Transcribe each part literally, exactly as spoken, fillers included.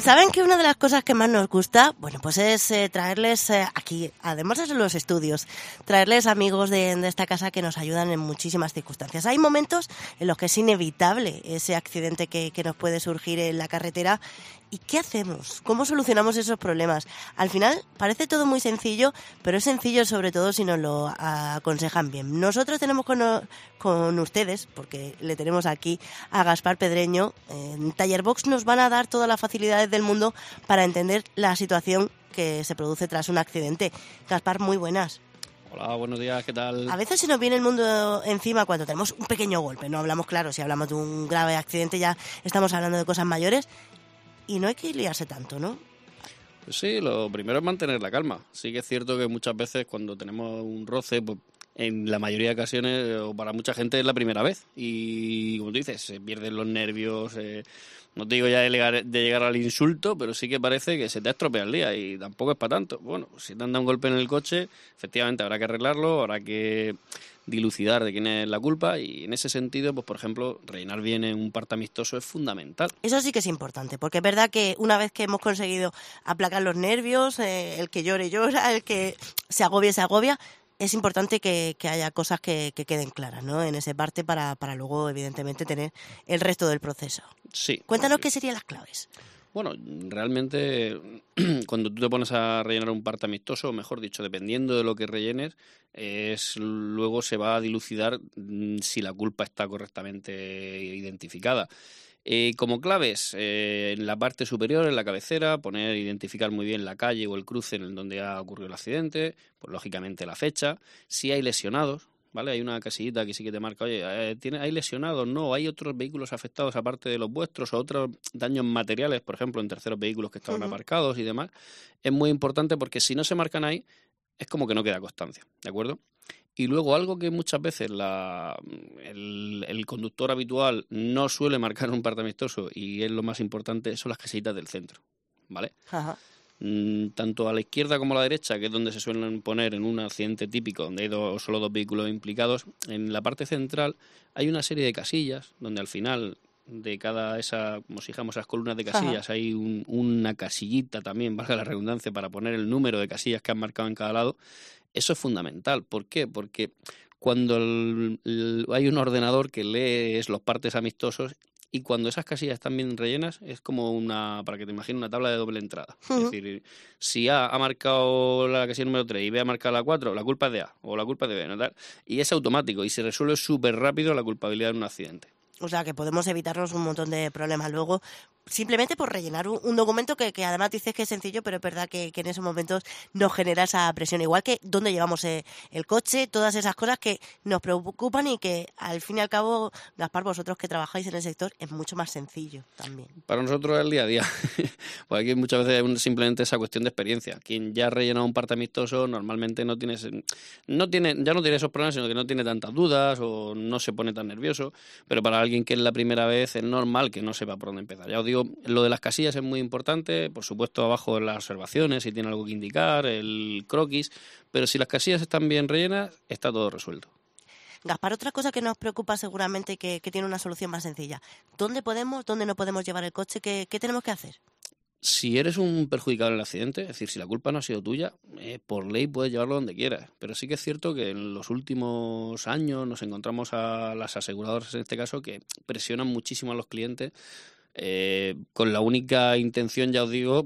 ¿Saben que una de las cosas que más nos gusta? Bueno, pues es eh, traerles eh, aquí, además de los estudios, traerles amigos de, de esta casa que nos ayudan en muchísimas circunstancias. Hay momentos en los que es inevitable ese accidente que, que nos puede surgir en la carretera. ¿Y qué hacemos? ¿Cómo solucionamos esos problemas? Al final parece todo muy sencillo, pero es sencillo sobre todo si nos lo aconsejan bien. Nosotros tenemos con, con ustedes, porque le tenemos aquí a Gaspar Pedreño, en Tallerbox nos van a dar todas las facilidades del mundo para entender la situación que se produce tras un accidente. Gaspar, muy buenas. Hola, buenos días, ¿qué tal? A veces se nos viene el mundo encima cuando tenemos un pequeño golpe. No hablamos, claro, si hablamos de un grave accidente ya estamos hablando de cosas mayores. Y no hay que liarse tanto, ¿no? Pues sí, lo primero es mantener la calma. Sí que es cierto que muchas veces cuando tenemos un roce, pues en la mayoría de ocasiones, o para mucha gente es la primera vez. Y como tú dices, se pierden los nervios, eh, no te digo ya de llegar, de llegar al insulto, pero sí que parece que se te ha estropeado el día y tampoco es para tanto. Bueno, si te han dado un golpe en el coche, efectivamente habrá que arreglarlo, habrá que dilucidar de quién es la culpa y en ese sentido, pues por ejemplo, rellenar bien en un parte amistoso es fundamental. Eso sí que es importante, porque es verdad que una vez que hemos conseguido aplacar los nervios, eh, el que llore llora, el que se agobia se agobia, es importante que, que haya cosas que, que queden claras, ¿no? En ese parte para, para luego, evidentemente, tener el resto del proceso. Sí. Cuéntanos sí. qué serían las claves. Bueno, realmente cuando tú te pones a rellenar un parte amistoso, o mejor dicho, dependiendo de lo que rellenes, es luego se va a dilucidar si la culpa está correctamente identificada. Eh, como claves, eh, en la parte superior, en la cabecera, poner, identificar muy bien la calle o el cruce en el donde ha ocurrido el accidente, pues lógicamente la fecha, si hay lesionados. ¿Vale? Hay una casillita que sí que te marca, oye, eh, ¿tiene, ¿hay lesionados? No, ¿hay otros vehículos afectados aparte de los vuestros o otros daños materiales, por ejemplo, en terceros vehículos que estaban uh-huh. aparcados y demás? Es muy importante porque si no se marcan ahí, es como que no queda constancia, ¿de acuerdo? Y luego algo que muchas veces la, el, el conductor habitual no suele marcar un parte amistoso y es lo más importante, son las casillitas del centro, ¿vale? Ajá. Tanto a la izquierda como a la derecha, que es donde se suelen poner en un accidente típico, donde hay dos, solo dos vehículos implicados, en la parte central hay una serie de casillas, donde al final de cada esa, como si dijéramos, esas columnas de casillas, Ajá. hay un, una casillita también, valga la redundancia, para poner el número de casillas que han marcado en cada lado. Eso es fundamental. ¿Por qué? Porque cuando el, el, hay un ordenador que lee los partes amistosos, y cuando esas casillas están bien rellenas, es como una, para que te imagines, una tabla de doble entrada. Uh-huh. Es decir, si A ha marcado la casilla número tres y B ha marcado la cuatro, la culpa es de A o la culpa es de B, ¿no? Y es automático y se resuelve súper rápido la culpabilidad en un accidente. O sea, que podemos evitarnos un montón de problemas luego, simplemente por rellenar un, un documento que, que además dices que es sencillo, pero es verdad que, que en esos momentos nos genera esa presión. Igual que dónde llevamos eh, el coche, todas esas cosas que nos preocupan y que al fin y al cabo, Gaspar, vosotros que trabajáis en el sector, es mucho más sencillo también. Para nosotros es el día a día. Pues aquí muchas veces es simplemente esa cuestión de experiencia. Quien ya ha rellenado un parte amistoso normalmente no tiene, no tiene, ya no tiene esos problemas, sino que no tiene tantas dudas o no se pone tan nervioso. Pero para alguien que es la primera vez es normal que no sepa por dónde empezar. Ya os digo, lo de las casillas es muy importante, por supuesto abajo las observaciones, si tiene algo que indicar, el croquis, pero si las casillas están bien rellenas, está todo resuelto. Gaspar, otra cosa que nos preocupa seguramente que, que tiene una solución más sencilla. ¿Dónde podemos, dónde no podemos llevar el coche? ¿Qué, qué tenemos que hacer? Si eres un perjudicado en el accidente, es decir, si la culpa no ha sido tuya, eh, por ley puedes llevarlo donde quieras. Pero sí que es cierto que en los últimos años nos encontramos a las aseguradoras, en este caso, que presionan muchísimo a los clientes eh, con la única intención, ya os digo,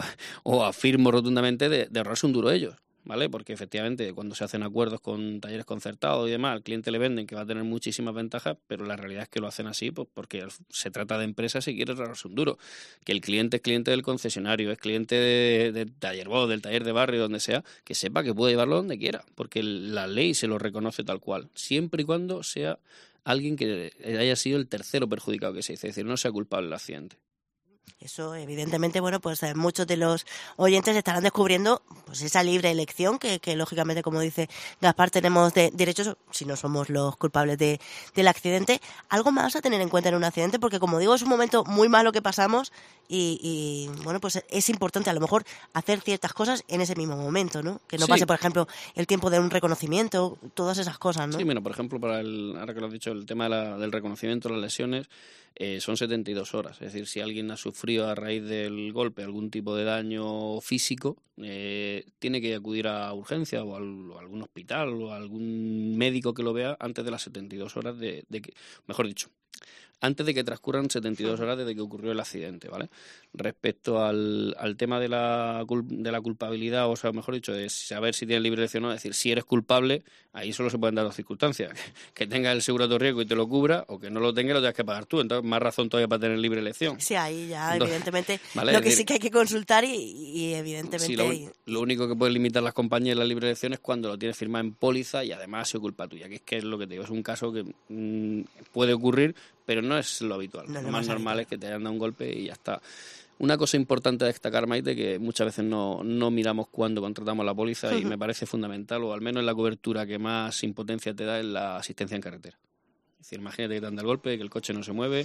o afirmo rotundamente, de, de ahorrarse un duro ellos. ¿Vale? Porque efectivamente cuando se hacen acuerdos con talleres concertados y demás, al cliente le venden que va a tener muchísimas ventajas, pero la realidad es que lo hacen así pues porque se trata de empresas y quiere ahorrarse un duro. Que el cliente es cliente del concesionario, es cliente de, de Tallerbox, del taller de barrio, donde sea, que sepa que puede llevarlo donde quiera, porque la ley se lo reconoce tal cual, siempre y cuando sea alguien que haya sido el tercero perjudicado, que se dice, es decir, no sea culpable del accidente. Eso, evidentemente, bueno, pues eh, muchos de los oyentes estarán descubriendo pues esa libre elección que, que lógicamente, como dice Gaspar, tenemos de derechos si no somos los culpables de, del accidente. Algo más a tener en cuenta en un accidente, porque como digo, es un momento muy malo que pasamos y, y bueno, pues es importante a lo mejor hacer ciertas cosas en ese mismo momento, ¿no? Que no sí. pase, por ejemplo, el tiempo de un reconocimiento, todas esas cosas, ¿no? Sí, bueno, por ejemplo, para el, ahora que lo has dicho, el tema de la, del reconocimiento, las lesiones, eh, son setenta y dos horas. Es decir, si alguien ha sufrido a raíz del golpe algún tipo de daño físico, eh, tiene que acudir a urgencia o, al, o a algún hospital o a algún médico que lo vea antes de las setenta y dos horas de, de que, mejor dicho, antes de que transcurran setenta y dos horas desde que ocurrió el accidente, ¿vale? Respecto al, al tema de la, de la culpabilidad, o sea, mejor dicho, de saber si tienes libre elección o no, es decir, si eres culpable, ahí solo se pueden dar dos circunstancias, que tengas el seguro de riesgo y te lo cubra, o que no lo tengas y lo tengas que pagar tú, entonces más razón todavía para tener libre elección. Sí, ahí ya, entonces, evidentemente, ¿vale? Lo que decir, sí que hay que consultar y, y evidentemente... Sí, lo, lo único que puede limitar las compañías la libre elección es cuando lo tienes firmado en póliza y además ha sido culpa tuya, que es que es lo que te digo, es un caso que mmm, puede ocurrir, pero no es lo habitual. No, lo no más normal habitual. Es que te hayan dado un golpe y ya está. Una cosa importante a destacar, Maite, que muchas veces no, no miramos cuando contratamos la póliza uh-huh. y me parece fundamental, o al menos en la cobertura que más impotencia te da, es la asistencia en carretera. Es decir, imagínate que te anda el golpe, que el coche no se mueve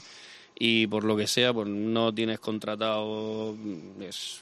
y por lo que sea, pues no tienes contratado es,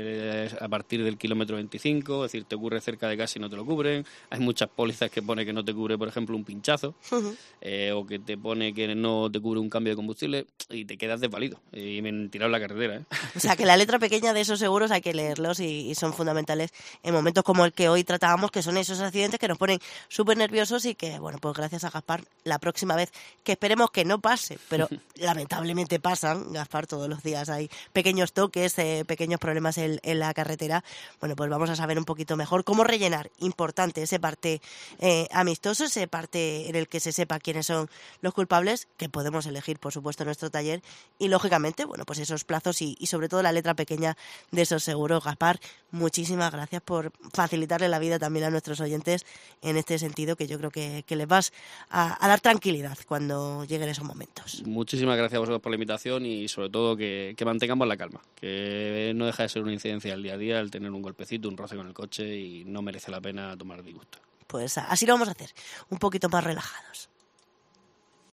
es a partir del kilómetro veinticinco, es decir, te ocurre cerca de casa y no te lo cubren. Hay muchas pólizas que pone que no te cubre, por ejemplo, un pinchazo uh-huh. eh, o que te pone que no te cubre un cambio de combustible y te quedas desvalido y tirado en la carretera. ¿eh? O sea, que la letra pequeña de esos seguros hay que leerlos y, y son fundamentales en momentos como el que hoy tratábamos, que son esos accidentes que nos ponen súper nerviosos y que, bueno, pues gracias a Gaspar, la próxima vez, que esperemos que no pase, pero lamentablemente pasan, Gaspar, todos los días hay pequeños toques, eh, pequeños problemas en, en la carretera. Bueno, pues vamos a saber un poquito mejor cómo rellenar, importante, ese parte eh, amistoso, ese parte en el que se sepa quiénes son los culpables, que podemos elegir, por supuesto, en nuestro taller, y lógicamente, bueno, pues esos plazos y, y sobre todo la letra pequeña de esos seguros. Gaspar, muchísimas gracias por facilitarle la vida también a nuestros oyentes en este sentido, que yo creo que, que les vas a, a dar tranquilidad cuando lleguen esos momentos. Muchísimas gracias a vosotros por la invitación y sobre todo que, que mantengamos la calma, que no deja de ser una incidencia del día a día el tener un golpecito, un roce con el coche y no merece la pena tomar disgusto. Pues así lo vamos a hacer, un poquito más relajados.